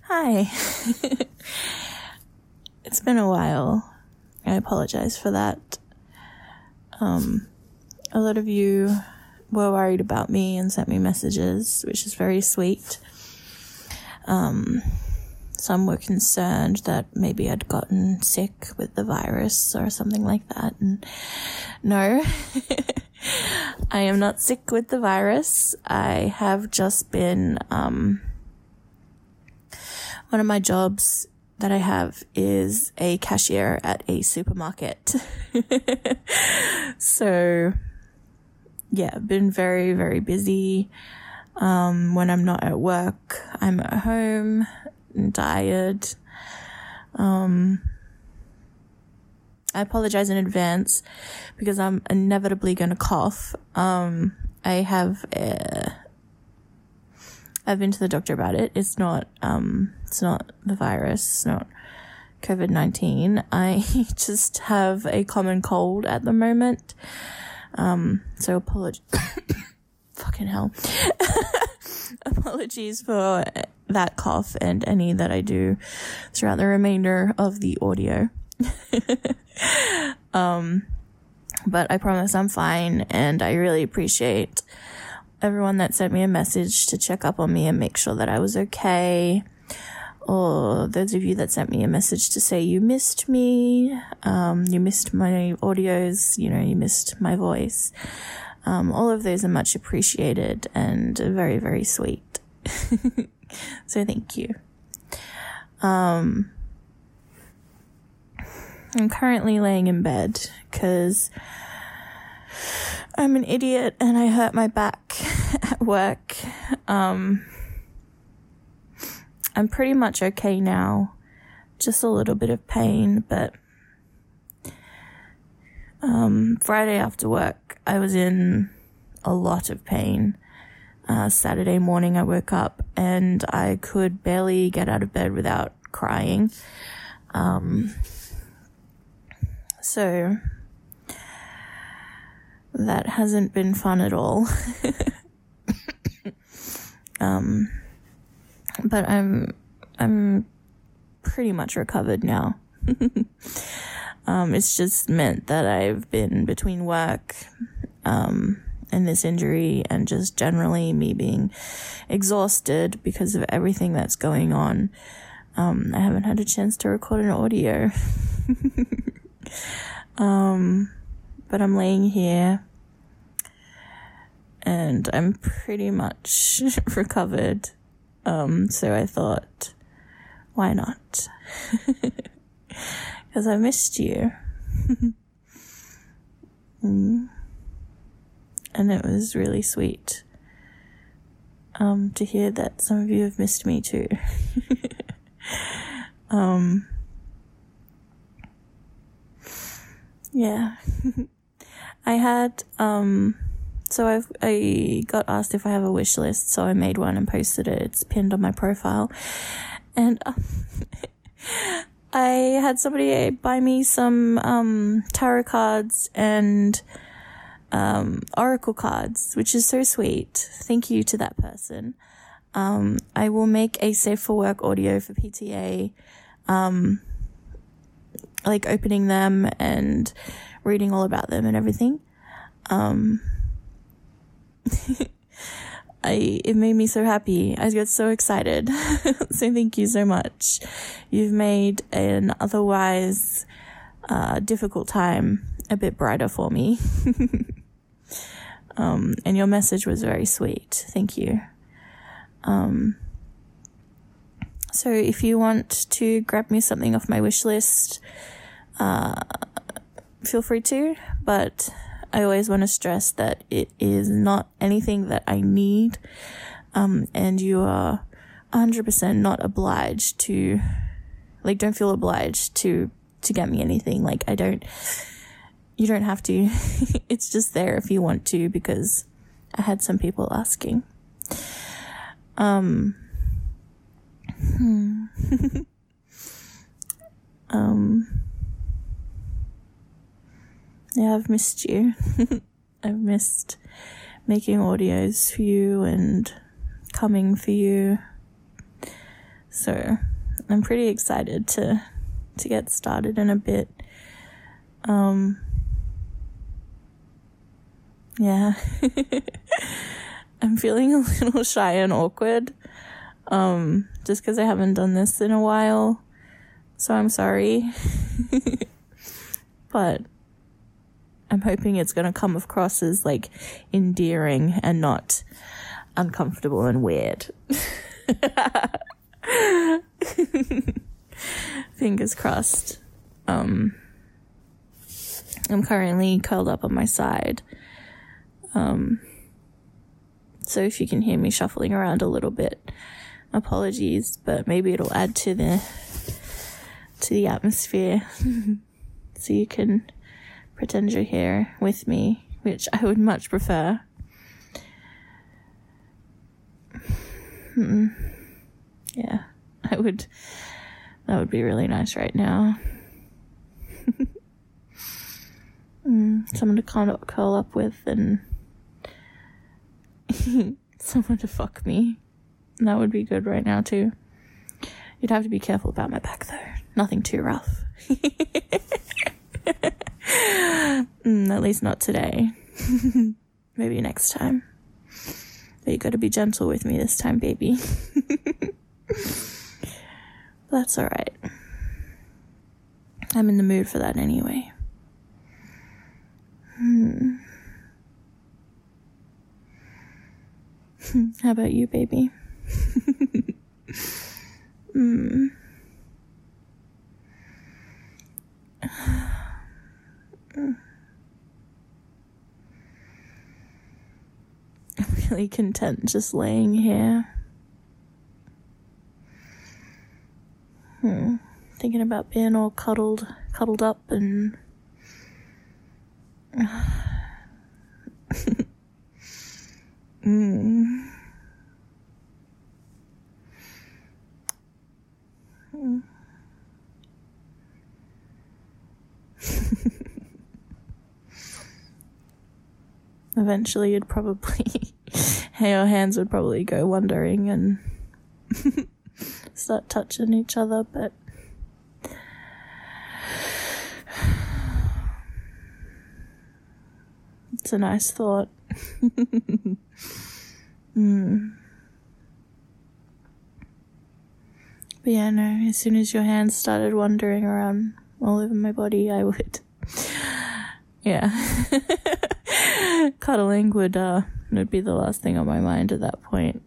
Hi. It's been a while. I apologize for that. A lot of you were worried about me and sent me messages, which is very sweet. Some were concerned that maybe I'd gotten sick with the virus or something like that. And no, I am not sick with the virus. I have just been, one of my jobs that I have is a cashier at a supermarket. So, yeah, been very, very busy. When I'm not at work, I'm at home and tired. I apologize in advance because I'm inevitably going to cough. I've been to the doctor about it. It's not the virus. It's not COVID-19. I just have a common cold at the moment. So fucking hell. Apologies for that cough and any that I do throughout the remainder of the audio. But I promise I'm fine, and I really appreciate everyone that sent me a message to check up on me and make sure that I was okay. Or those of you that sent me a message to say you missed me, you missed my audios, you missed my voice. All of those are much appreciated and very, very sweet. So thank you. I'm currently laying in bed because I'm an idiot and I hurt my back at work. I'm pretty much okay now. Just a little bit of pain, but Friday after work, I was in a lot of pain. Saturday morning, I woke up and I could barely get out of bed without crying. So that hasn't been fun at all. But I'm pretty much recovered now. It's just meant that I've been between work, and this injury and just generally me being exhausted because of everything that's going on. I haven't had a chance to record an audio. But I'm laying here and I'm pretty much recovered. So I thought, why not? Because I missed you. And it was really sweet to hear that some of you have missed me too. Yeah. I had, so I got asked if I have a wish list, so I made one and posted it. It's pinned on my profile. And I had somebody buy me some tarot cards and oracle cards, which is so sweet. Thank you to that person. I will make a safe for work audio for PTA, like opening them and reading all about them and everything. It made me so happy. I got so excited. So thank you so much. You've made an otherwise difficult time a bit brighter for me. And your message was very sweet. Thank you. So if you want to grab me something off my wish list, feel free to, but I always want to stress that it is not anything that I need, and you are 100% not obliged to, like, don't feel obliged to get me anything. Like, you don't have to. It's just there if you want to, because I had some people asking. Yeah, I've missed you. I've missed making audios for you and coming for you. So I'm pretty excited to get started in a bit. Yeah. I'm feeling a little shy and awkward, just because I haven't done this in a while, so I'm sorry. But I'm hoping it's gonna come across as, like, endearing and not uncomfortable and weird. Fingers crossed. I'm currently curled up on my side. So if you can hear me shuffling around a little bit, apologies, but maybe it'll add to the atmosphere. So you can pretend you're here with me, which I would much prefer. Yeah, that would be really nice right now. Someone to kind of curl up with, and someone to fuck me. That would be good right now too. You'd have to be careful about my back though. Nothing too rough. At least not today. Maybe next time. But you gotta be gentle with me this time, baby. That's alright. I'm in the mood for that anyway. How about you, baby? I'm really content just laying here. Thinking about being all cuddled up and Eventually you'd probably your hands would probably go wandering and start touching each other, but it's a nice thought. But yeah, no, as soon as your hands started wandering around all over my body, I would, yeah. Cuddling would be the last thing on my mind at that point.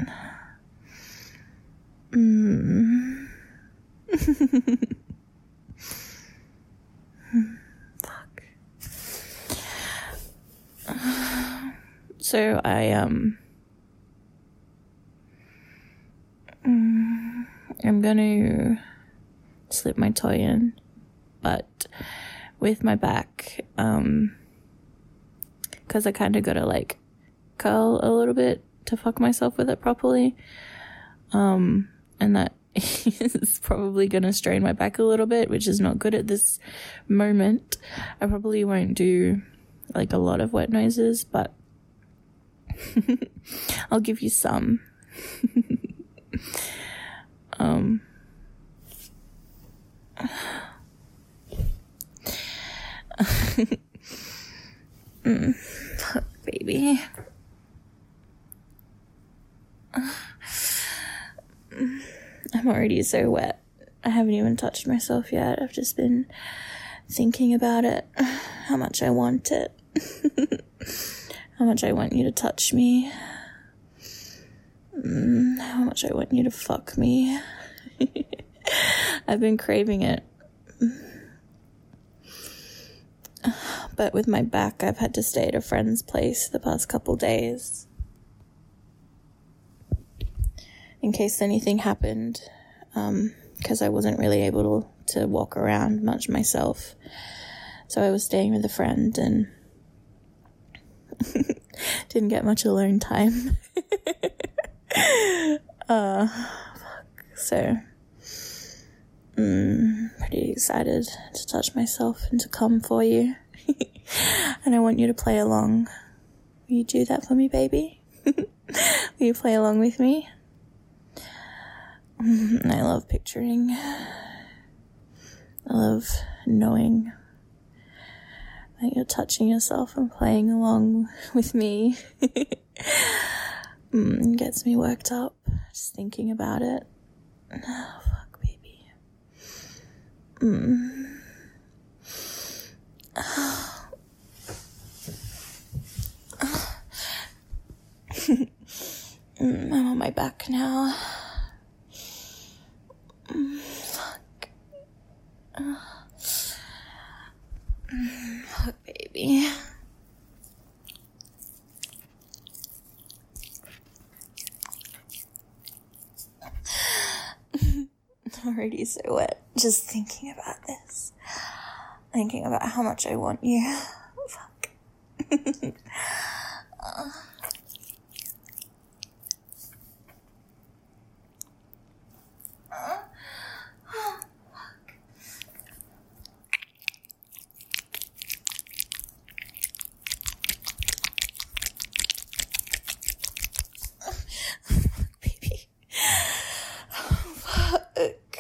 Fuck. So I'm gonna slip my toy in, but with my back, because I kind of gotta, like, curl a little bit to fuck myself with it properly, and that is probably gonna strain my back a little bit, which is not good at this moment. I probably won't do, like, a lot of wet noises, but I'll give you some. Fuck, baby. I'm already so wet. I haven't even touched myself yet. I've just been thinking about it. How much I want it. How much I want you to touch me. How much I want you to fuck me. I've been craving it. But with my back, I've had to stay at a friend's place the past couple days. In case anything happened, because I wasn't really able to walk around much myself. So I was staying with a friend and didn't get much alone time. So, pretty excited to touch myself and to come for you. And I want you to play along. Will you do that for me, baby? Will you play along with me? I love picturing. I love knowing that you're touching yourself and playing along with me. Gets me worked up just thinking about it. Oh, fuck, baby. I'm on my back now. Fuck. Fuck, baby. Already so wet just thinking about this. Thinking about how much I want you. Fuck. Baby. Fuck.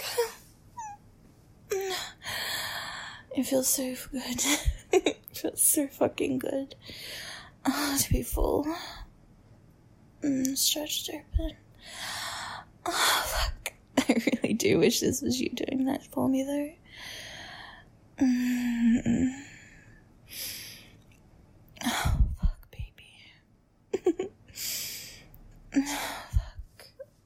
It feels so good. It feels so fucking good. To be full. Stretched open. Oh, fuck. I really do wish this was you doing that for me, though. Oh, fuck, baby. Oh, fuck.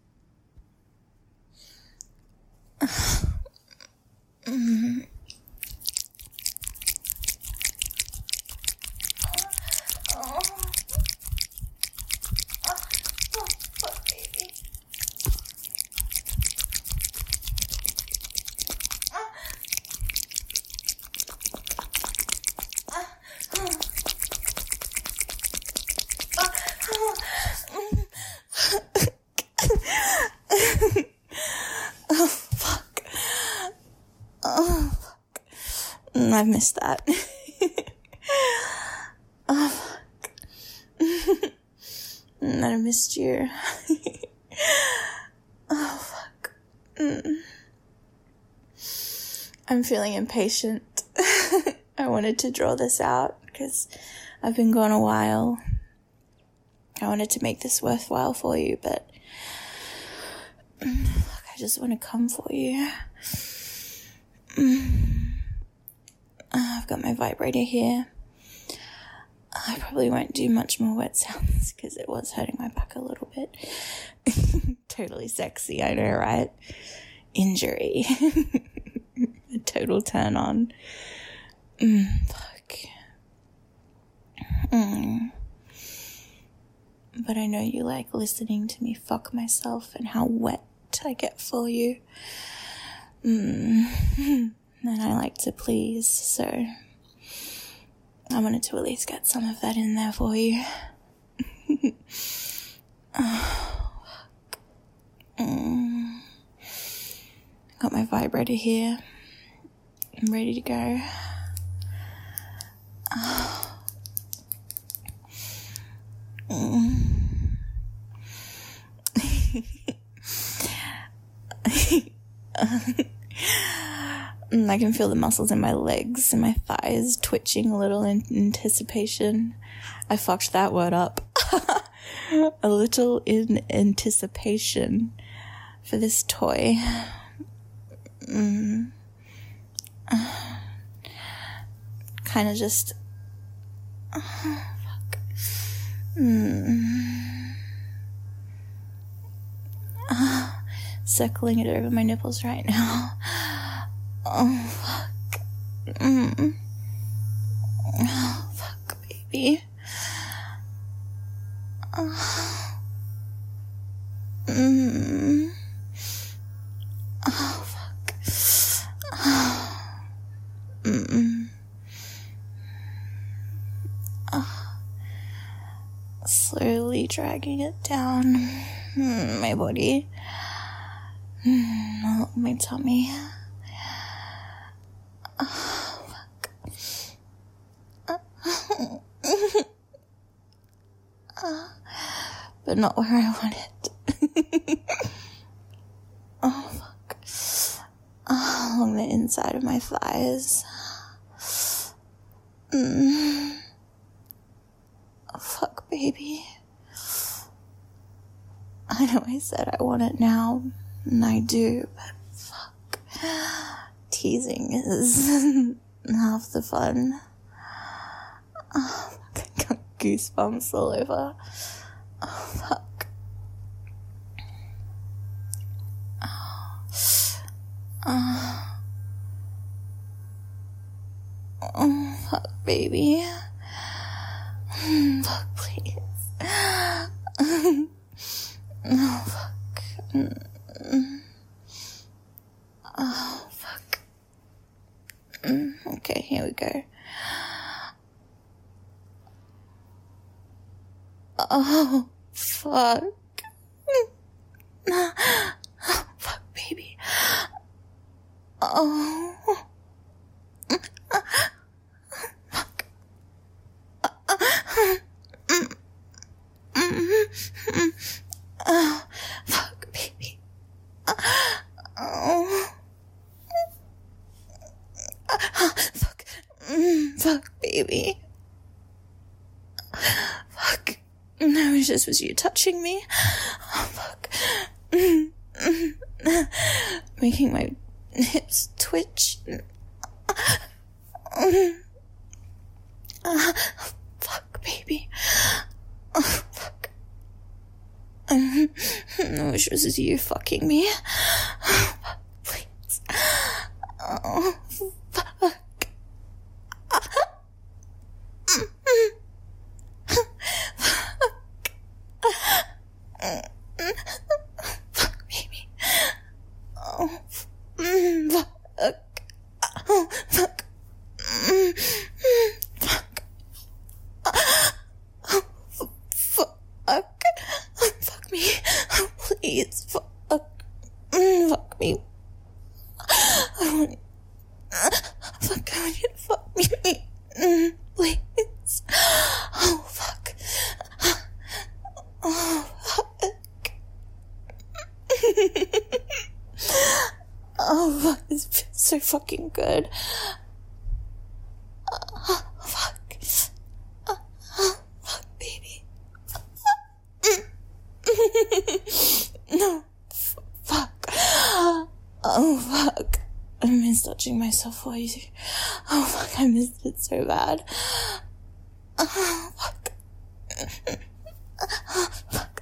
I've missed that. Oh, fuck. I missed you. Oh, fuck. I'm feeling impatient. I wanted to draw this out because I've been gone a while. I wanted to make this worthwhile for you, but I just want to come for you. I've got my vibrator here. I probably won't do much more wet sounds because it was hurting my back a little bit. Totally sexy, I know, right? Injury. A total turn on. Fuck. But I know you like listening to me fuck myself and how wet I get for you. And I like to please, so I wanted to at least get some of that in there for you. Oh, fuck. Got my vibrator here. I'm ready to go. I can feel the muscles in my legs and my thighs twitching a little in anticipation. I fucked that word up. A little in anticipation for this toy. Kind of just... fuck. Circling it over my nipples right now. Oh, fuck. Oh, fuck, baby. Oh, oh fuck. Slowly dragging it down my body. My tummy. Oh, fuck. But not where I want it. Oh, fuck. Along the inside of my thighs. Oh, fuck, baby. I know I said I want it now, and I do, but fuck. Teasing is half the fun. Oh, I got goosebumps all over. Oh, fuck. Oh, fuck, baby. Fuck, please. Oh, fuck. Oh, fuck. Okay, here we go. Oh, fuck. Oh, fuck, baby. Oh. Fuck. Oh, fuck, baby. Oh. Fuck. Fuck, baby. Fuck. No, it just was you touching me. Oh, fuck. Making my hips twitch. Fuck, baby. Oh, fuck. I wish it was you fucking me. Oh, please. Oh, fuck. Fuck, baby. Oh, fuck. Oh, fuck. Fuck. Oh, fuck. Fuck me. Oh, please. Fuck. Fuck me. Fuck, I want you to fuck me. Please. Oh, fuck. Oh, fuck. Oh, fuck, this feels so fucking good. Oh, fuck. Fuck, baby. No. Fuck. Oh, fuck. I miss touching myself for you. Oh, fuck, I missed it so bad. Oh, fuck. Oh, fuck.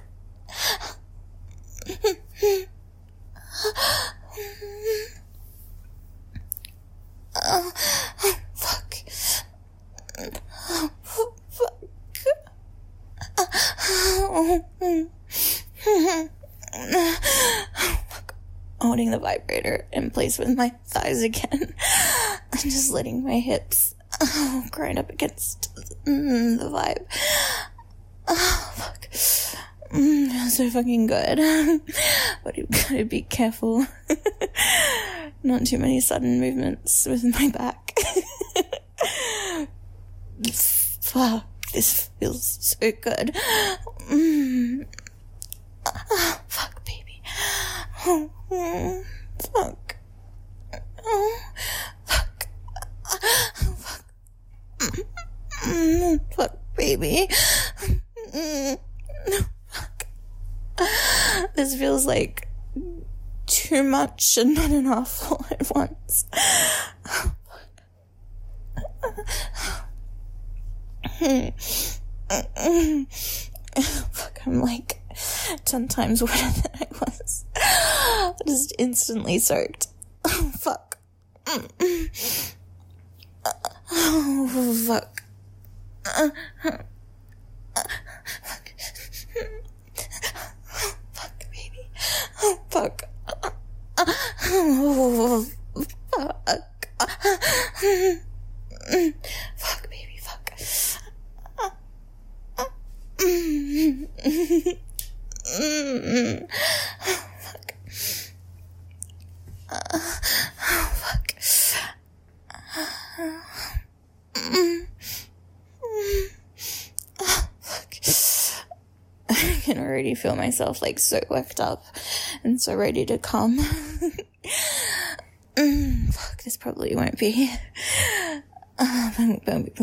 Oh, fuck. Oh, fuck. Fuck. Holding the vibrator in place with my thighs again. I'm just letting my hips grind up against the vibe. Oh, fuck. So fucking good. But you gotta be careful. Not too many sudden movements with my back. Fuck, this feels so good. Oh, fuck, baby. Oh, fuck. Oh, fuck. Oh, fuck. Fuck, baby. Fuck. This feels like too much and not enough all at once. Fuck, I'm like 10 times wetter than I was. Just instantly soaked. Oh, fuck. Oh, fuck. Fuck, baby. Oh, fuck. Oh, fuck. Fuck, baby, fuck. Fuck. Fuck. Fuck. I can already feel myself like so worked up and so ready to come. Fuck, this probably won't be. I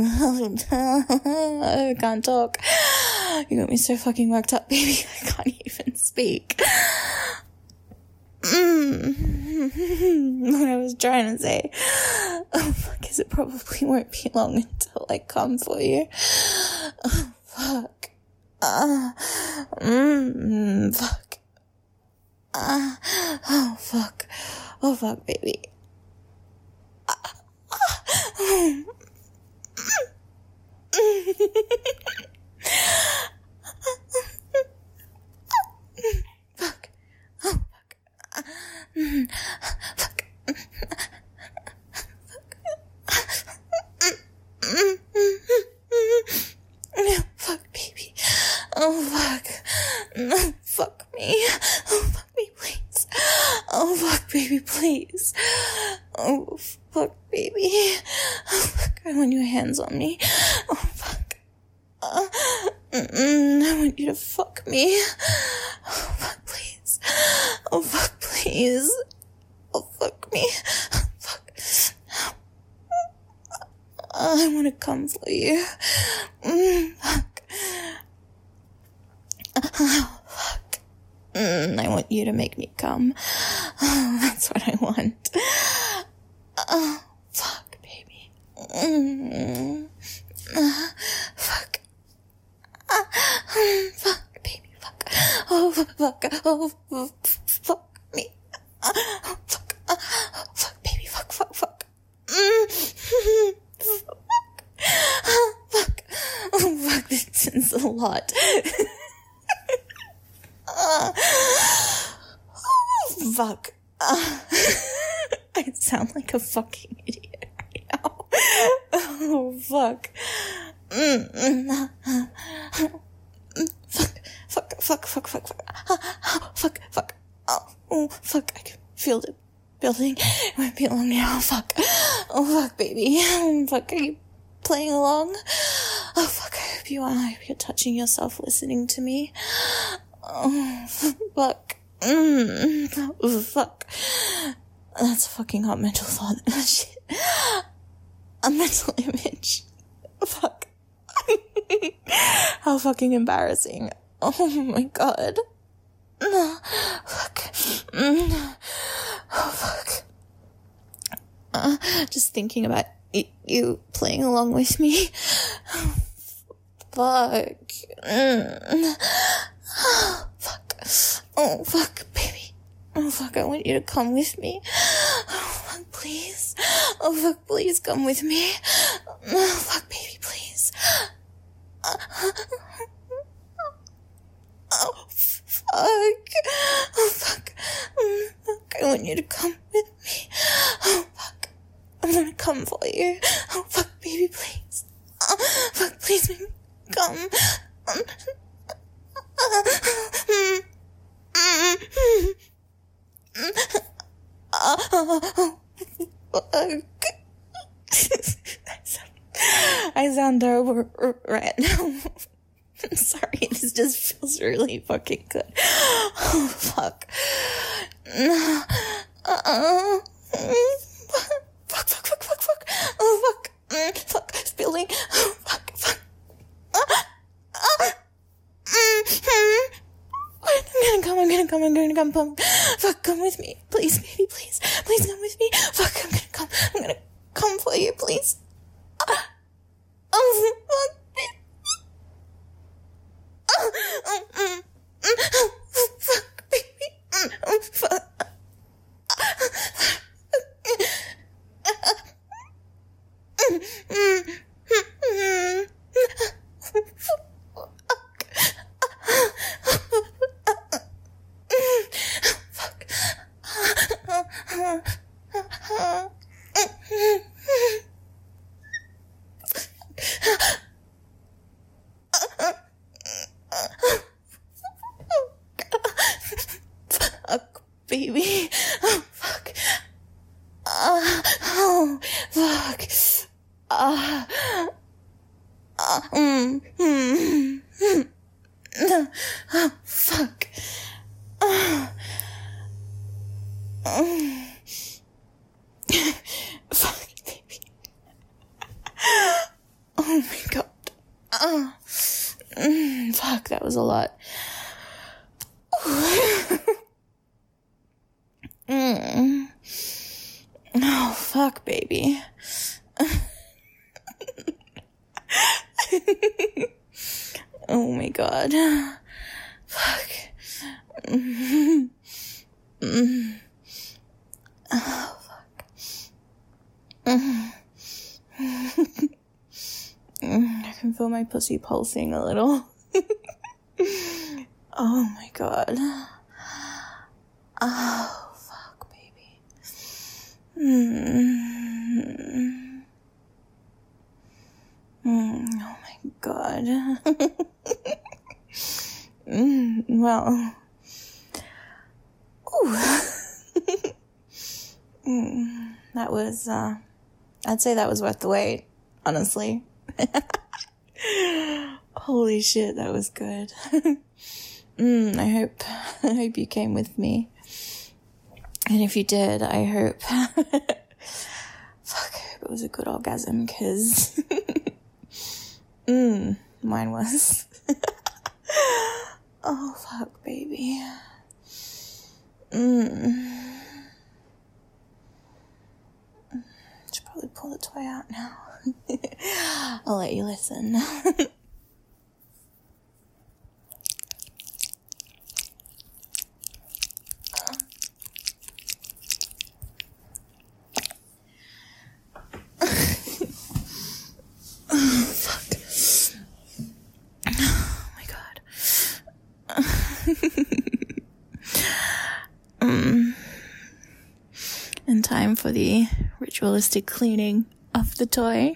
can't talk. You got me so fucking worked up, baby. I can't even speak. What I was trying to say. Oh, fuck, is it probably won't be long until I come for you. Oh, fuck. Fuck. Oh, fuck. Oh, fuck, baby. Fuck. Oh, fuck. Fuck. Fuck, baby. Oh, fuck. Fuck me. Oh, fuck me, please. Oh, fuck, baby, please. Oh, fuck, baby. Oh, fuck, I want your hands on me. Oh, fuck. I want you to fuck me. Oh, fuck, please. Oh, fuck, please. Oh, fuck me. Fuck. I want to come for you. Fuck. Oh, fuck. I want you to make me come. Oh, that's what I want. Oh, fuck, baby. Fuck. Fuck, baby, fuck. Oh, fuck. Oh, fuck me. Oh, fuck. Oh, fuck, baby, fuck. Fuck. Fuck. Oh, fuck, this is a lot. Fuck. I sound like a fucking idiot right now. Oh, fuck. Fuck. Oh, fuck. I can feel it building. It won't be long now. Fuck. Oh, fuck, baby. Fuck, are you playing along? Oh, fuck, I hope you are. I hope you're touching yourself listening to me. Oh, fuck. Fuck. That's a fucking hot mental thought. Shit. A mental image. Fuck. How fucking embarrassing. Oh my god. Fuck. Oh, fuck. Just thinking about you playing along with me. Fuck. Fuck. Oh, fuck, baby. Oh, fuck, I want you to come with me. Oh, fuck, please. Oh, fuck, please come with me. Oh, fuck, baby, please. Oh, fuck. Oh, fuck. Fuck, I want you to come with me. Oh, fuck. I'm gonna come for you. Oh, fuck, baby, please. Oh, fuck, please make me come. I sound terrible right now. I'm sorry, this just feels really fucking good. Oh, fuck. Fuck. Oh, fuck. Fuck, spilling. Oh, fuck. I'm gonna come. Fuck, come with me. Please, baby, please. Please come with me. Fuck, I'm gonna come for you, please. Oh, fuck. Fuck, baby. Fuck. Baby. Oh, fuck. Oh, fuck. Oh, fuck. Fuck, baby. Oh my god. Fuck, that was a lot. Oh, fuck, baby. Oh my god. Fuck. Oh, fuck. I can feel my pussy pulsing a little. Oh my god. Oh, fuck, baby. Oh my god. Well. Ooh. That was, I'd say that was worth the wait, honestly. Holy shit, that was good. I hope you came with me. And if you did, I hope, fuck, I hope it was a good orgasm, cause, mine was. Oh, fuck, baby. Should probably pull the toy out now. I'll let you listen. Oh, fuck. Oh my god. And time for the ritualistic cleaning of the toy.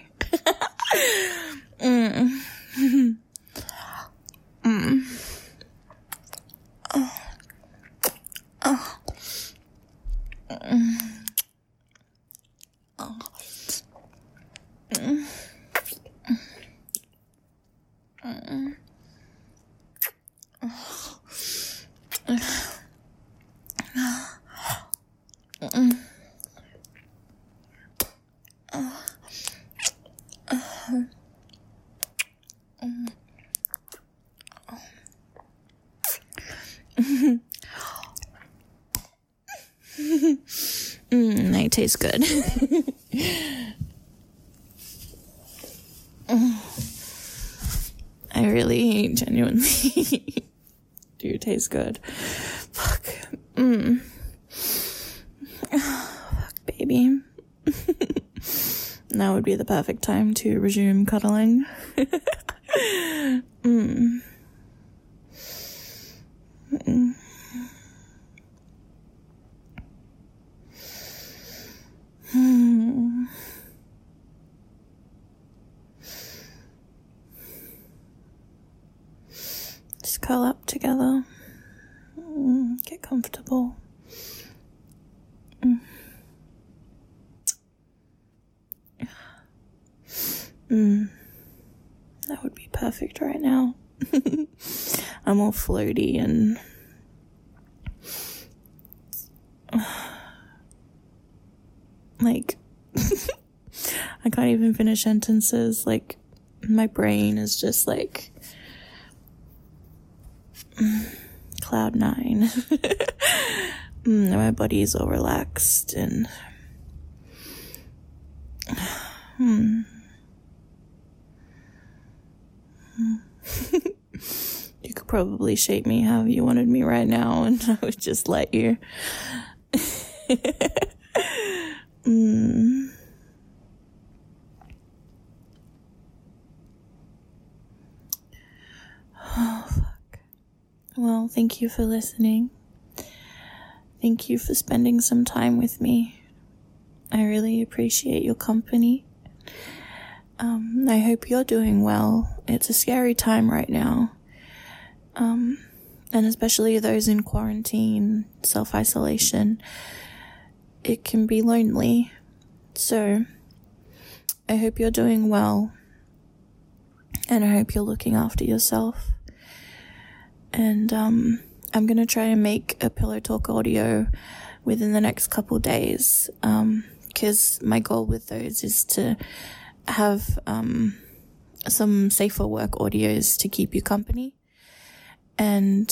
They taste good. I really genuinely do taste good. Fuck. Fuck, baby. Now would be the perfect time to resume cuddling. Just curl up together. Get comfortable. That would be perfect right now. I'm all floaty and like I can't even finish sentences. Like my brain is just like cloud nine. My body is all relaxed and you could probably shape me however you wanted me right now and I would just let you. Oh, fuck. Well, thank you for listening. Thank you for spending some time with me. I really appreciate your company. I hope you're doing well. It's a scary time right now. And especially those in quarantine, self-isolation, it can be lonely. So I hope you're doing well. And I hope you're looking after yourself. And I'm going to try and make a Pillow Talk audio within the next couple days, because my goal with those is to have some safer work audios to keep you company. And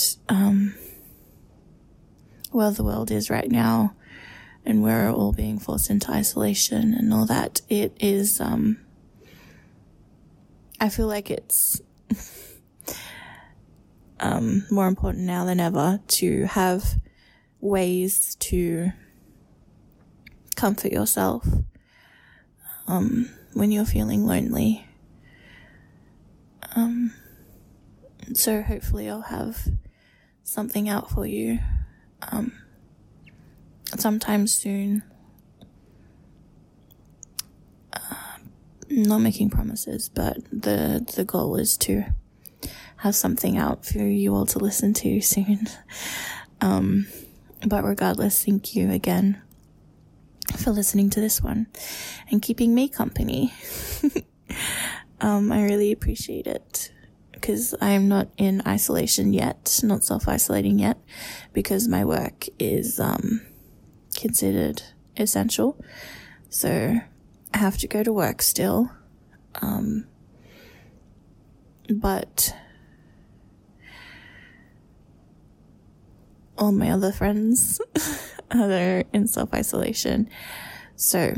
where the world is right now, and we're all being forced into isolation and all that, it is, I feel like it's more important now than ever to have ways to comfort yourself when you're feeling lonely. So hopefully I'll have something out for you sometime soon. Not making promises, but the goal is to have something out for you all to listen to soon. But regardless, thank you again for listening to this one and keeping me company. I really appreciate it, because I am not in isolation yet, not self-isolating yet, because my work is considered essential. So I have to go to work still. But all my other friends are in self-isolation. So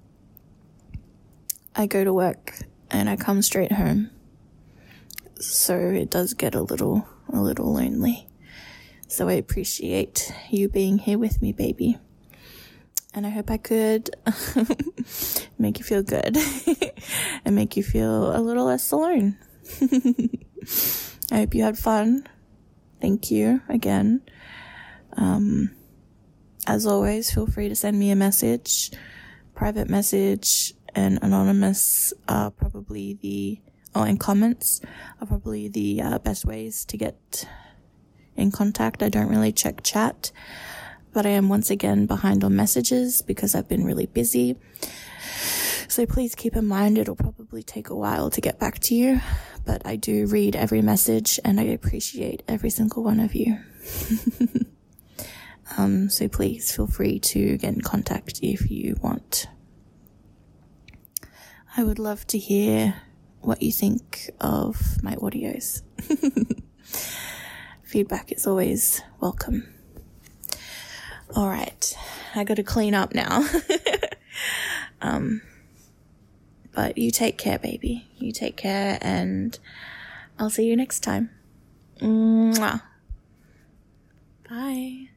I go to work and I come straight home. So it does get a little lonely. So I appreciate you being here with me, baby. And I hope I could make you feel good and make you feel a little less alone. I hope you had fun. Thank you again. As always, feel free to send me a message. Private message and anonymous are probably and comments are probably the best ways to get in contact. I don't really check chat, but I am once again behind on messages because I've been really busy. So please keep in mind it'll probably take a while to get back to you, but I do read every message and I appreciate every single one of you. So please feel free to get in contact if you want. I would love to hear what you think of my audios. Feedback is always welcome. All right, I gotta clean up now. But you take care, baby. You take care, and I'll see you next time. Mwah. Bye.